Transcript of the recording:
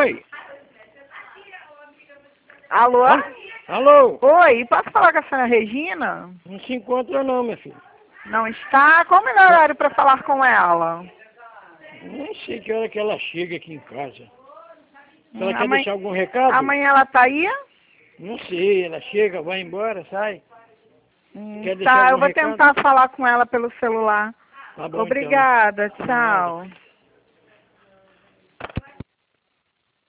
Oi. Alô? Alô? Oi, posso falar com a senhora Regina? Não se encontra não, minha filha. Não está? Qual o melhor horário para falar com ela? Nem sei que hora que ela chega aqui em casa. Ela quer Amanhã, deixar algum recado? amanhã ela tá aí? Não sei, ela chega, vai embora, sai. Quer deixar Tá, eu algum vou recado? tentar falar com ela pelo celular. Tá bom, então. Obrigada, Nada. tchau.